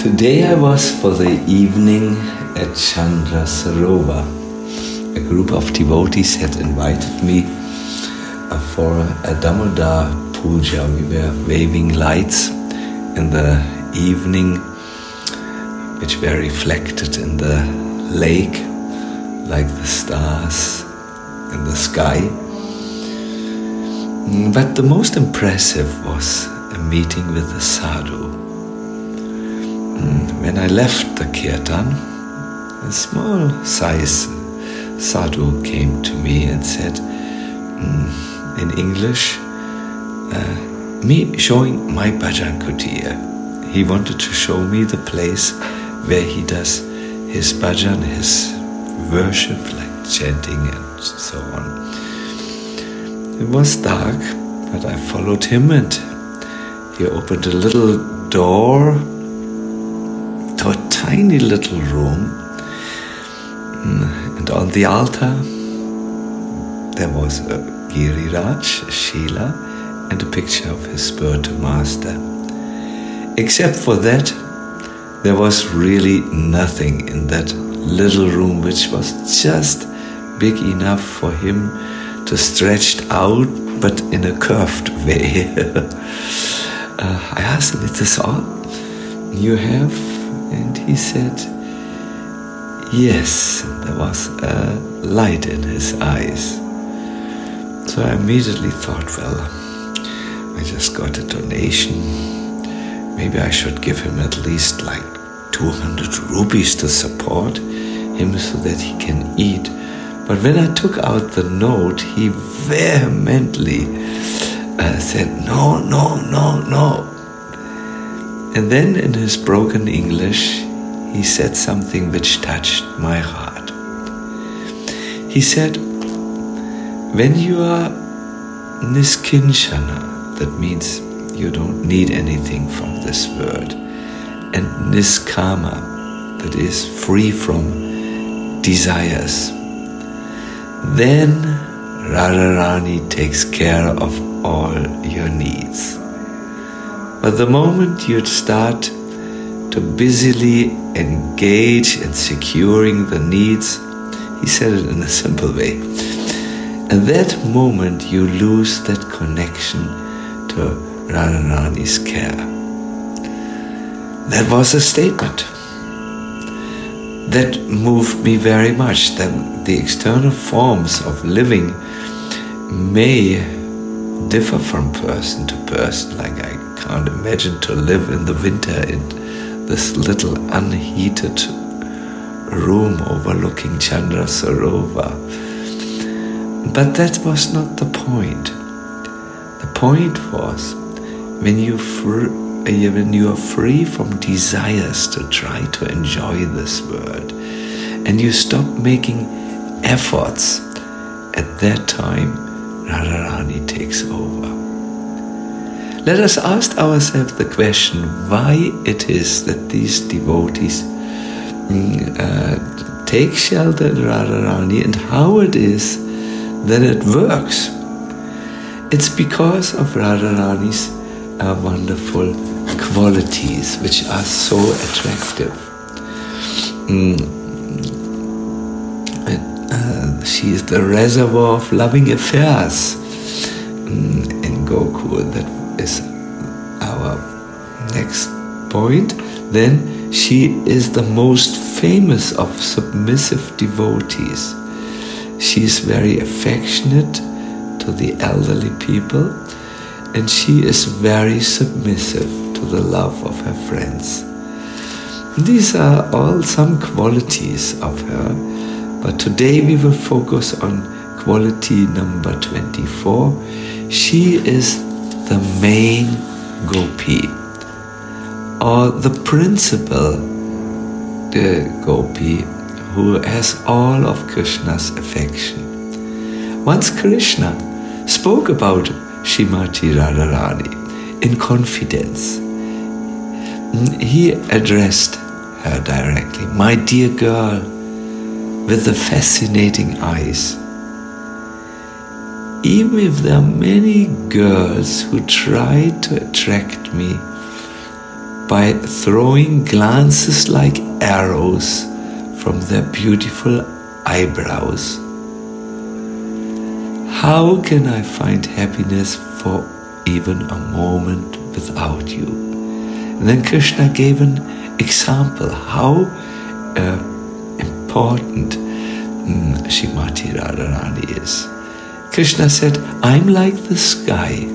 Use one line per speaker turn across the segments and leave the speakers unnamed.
Today I was for the evening at Chandra Sarovar. A group of devotees had invited me for a Damodar Puja. We were waving lights in the evening, which were reflected in the lake like the stars in the sky. But the most impressive was a meeting with the sadhu. When I left the kirtan, a small size sadhu came to me and said in English, me showing my bhajan kutir. He wanted to show me the place where he does his bhajan, his worship, like chanting and so on. It was dark, but I followed him and he opened a little door to a tiny little room. And on the altar there was a Giriraj, a Shila, and a picture of his spiritual master. Except for that, there was really nothing in that little room, which was just big enough for him to stretch out, but in a curved way. I asked him, "Is this all you have?" And he said, yes. There was a light in his eyes. So I immediately thought, well, I just got a donation. Maybe I should give him at least like 200 rupees to support him so that he can eat. But when I took out the note, he vehemently said, no. And then in his broken English, he said something which touched my heart. He said, when you are niskinchana, that means you don't need anything from this world, and niskama, that is free from desires, then Radharani takes care of all your needs. But the moment you start to busily engage in securing the needs, he said it in a simple way, at that moment you lose that connection to Radharani's care. That was a statement that moved me very much. That the external forms of living may differ from person to person. Like I can't imagine to live in the winter in this little unheated room overlooking Chandra Sarovar. But that was not the point. The point was when you are free from desires to try to enjoy this world, and you stop making efforts, at that time Radharani takes over. Let us ask ourselves the question why it is that these devotees take shelter in Radharani, and how it is that it works. It's because of Radharani's wonderful qualities, which are so attractive. She is the reservoir of loving affairs in Gokul. That is our next point. Then she is the most famous of submissive devotees. She is very affectionate to the elderly people, and she is very submissive to the love of her friends. These are all some qualities of her, but today we will focus on quality number 24. She is the main gopi, or the principal gopi, who has all of Krishna's affection. Once Krishna spoke about Srimati Radharani in confidence. He addressed her directly, "My dear girl with the fascinating eyes." Even if there are many girls who try to attract me, by throwing glances like arrows from their beautiful eyebrows. How can I find happiness for even a moment without you? And then Krishna gave an example how important Srimati Radharani is. Krishna said, I'm like the sky.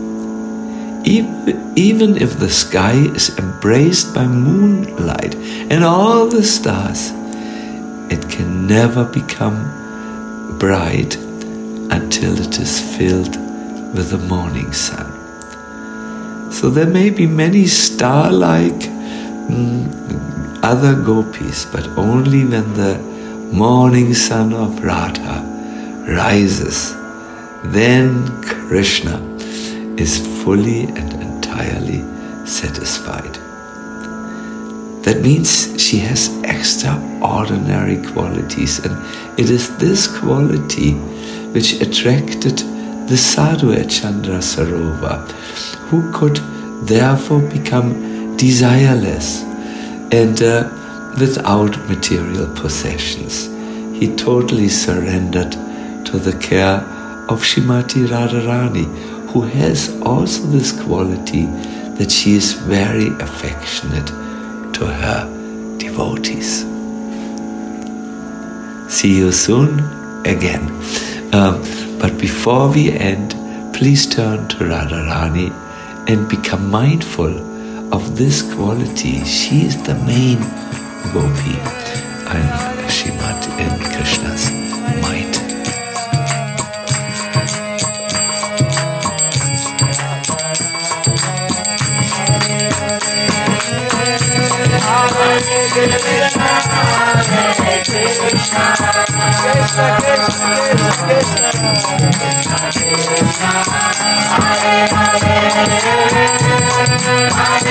Even if the sky is embraced by moonlight and all the stars, it can never become bright until it is filled with the morning sun. So there may be many star-like other gopis, but only when the morning sun of Radha rises, then Krishna is fully and entirely satisfied. That means she has extraordinary qualities, and it is this quality which attracted the sadhu at Chandra Sarovar, who could therefore become desireless and without material possessions. He totally surrendered to the care of Srimati Radharani, who has also this quality that she is very affectionate to her devotees. See you soon again. But before we end, please turn to Radharani and become mindful of this quality. She is the main gopi and Srimati in Krishna's mind.
Hare